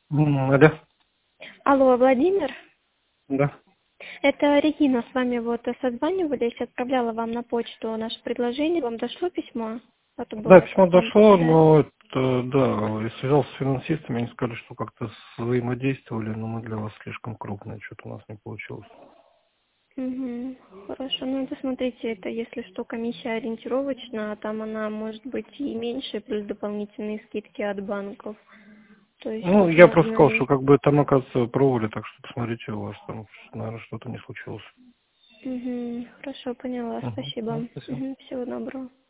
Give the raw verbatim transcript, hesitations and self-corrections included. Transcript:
М, Алло, Алло, Владимир? да. Это Регина, с вами вот созванивались, отправляла вам на почту наше предложение. Вам дошло письмо от Да, уборов? письмо Вам дошло, присылали? но это, да, я связался с финансистами, они сказали, что как-то взаимодействовали, но мы для вас слишком крупные, что-то у нас не получилось. Угу. Хорошо. Ну, это смотрите, это если что, комиссия ориентировочная, а там она может быть и меньше, плюс дополнительные скидки от банков. То есть Ну, тут я просто можно сказал, и... что как бы там, оказывается, пробовали, так что посмотрите, у вас там, наверное, что-то не случилось. Угу. Хорошо, поняла. Угу. Спасибо. Ну, спасибо. Угу. Всего доброго.